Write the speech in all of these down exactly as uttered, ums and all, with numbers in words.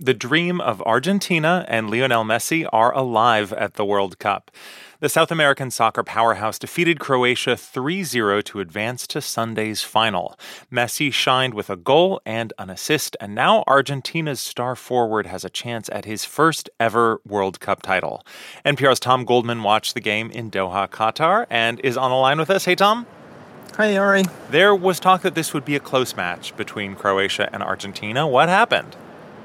The dream of Argentina and Lionel Messi are alive at the World Cup. The South American soccer powerhouse defeated Croatia three zero to advance to Sunday's final. Messi shined with a goal and an assist, and now Argentina's star forward has a chance at his first ever World Cup title. N P R's Tom Goldman watched the game in Doha, Qatar, and is on the line with us. Hey, Tom. Hi, Ari. There was talk that this would be a close match between Croatia and Argentina. What happened?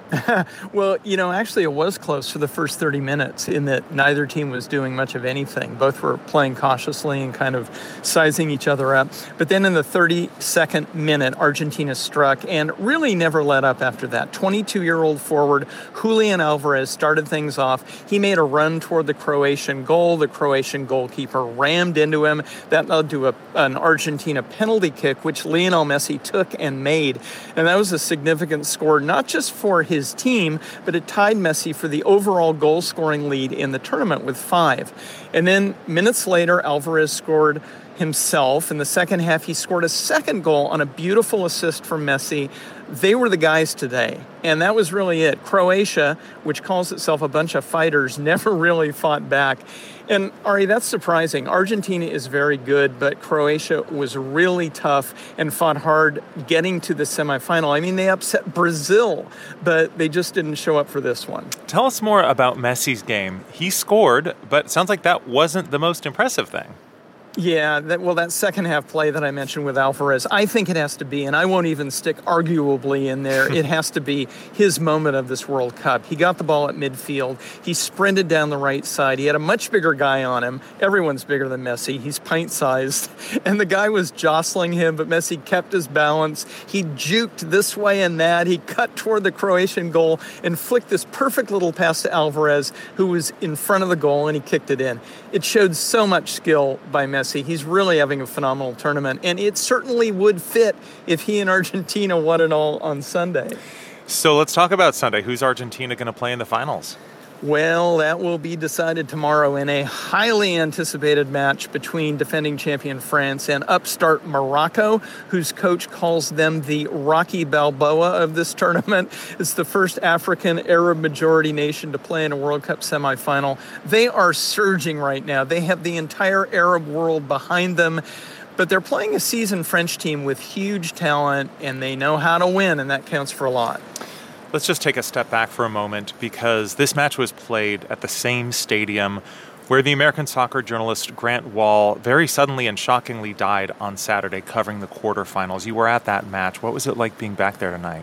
Well, you know, actually it was close for the first thirty minutes in that neither team was doing much of anything. Both were playing cautiously and kind of sizing each other up. But then in the thirty-second minute, Argentina struck and really never let up after that. twenty-two-year-old forward Julian Alvarez started things off. He made a run toward the Croatian goal. The Croatian goalkeeper rammed into him. That led to a, an Argentina penalty kick, which Lionel Messi took and made. And that was a significant score, not just for his his team, but it tied Messi for the overall goal-scoring lead in the tournament with five. And then minutes later, Alvarez scored himself. In the second half, he scored a second goal on a beautiful assist from Messi. They were the guys today, and that was really it. Croatia, which calls itself a bunch of fighters, never really fought back. And, Ari, that's surprising. Argentina is very good, but Croatia was really tough and fought hard getting to the semifinal. I mean, they upset Brazil, but they just didn't show up for this one. Tell us more about Messi's game. He scored, but it sounds like that wasn't the most impressive thing. Yeah, that, well, that second half play that I mentioned with Alvarez, I think it has to be, and I won't even stick arguably in there, it has to be his moment of this World Cup. He got the ball at midfield. He sprinted down the right side. He had a much bigger guy on him. Everyone's bigger than Messi. He's pint-sized. And the guy was jostling him, but Messi kept his balance. He juked this way and that. He cut toward the Croatian goal and flicked this perfect little pass to Alvarez, who was in front of the goal, and he kicked it in. It showed so much skill by Messi. He's really having a phenomenal tournament, and it certainly would fit if he and Argentina won it all on Sunday. So let's talk about Sunday. Who's Argentina going to play in the finals? Well, that will be decided tomorrow in a highly anticipated match between defending champion France and upstart Morocco, whose coach calls them the Rocky Balboa of this tournament. It's the first African Arab majority nation to play in a World Cup semifinal. They are surging right now. They have the entire Arab world behind them. But they're playing a seasoned French team with huge talent, and they know how to win, and that counts for a lot. Let's just take a step back for a moment, because this match was played at the same stadium where the American soccer journalist Grant Wahl very suddenly and shockingly died on Saturday covering the quarterfinals. You were at that match. What was it like being back there tonight?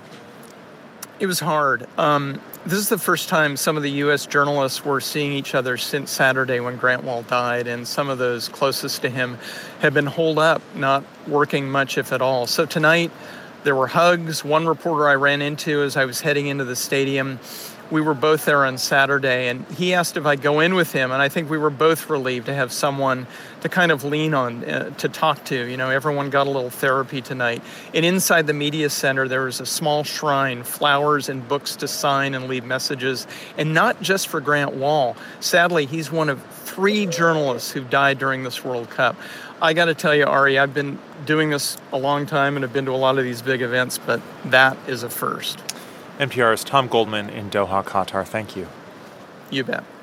It was hard. Um, this is the first time some of the U S journalists were seeing each other since Saturday when Grant Wahl died, and some of those closest to him have been holed up, not working much, if at all. So tonight, there were hugs. One reporter I ran into as I was heading into the stadium, we were both there on Saturday, and he asked if I'd go in with him, and I think we were both relieved to have someone to kind of lean on, uh, to talk to. You know, everyone got a little therapy tonight. And inside the media center, there was a small shrine, flowers and books to sign and leave messages, and not just for Grant Wahl. Sadly, he's one of three journalists who died during this World Cup. I got to tell you, Ari, I've been doing this a long time and have been to a lot of these big events, but that is a first. N P R's Tom Goldman in Doha, Qatar. Thank you. You bet.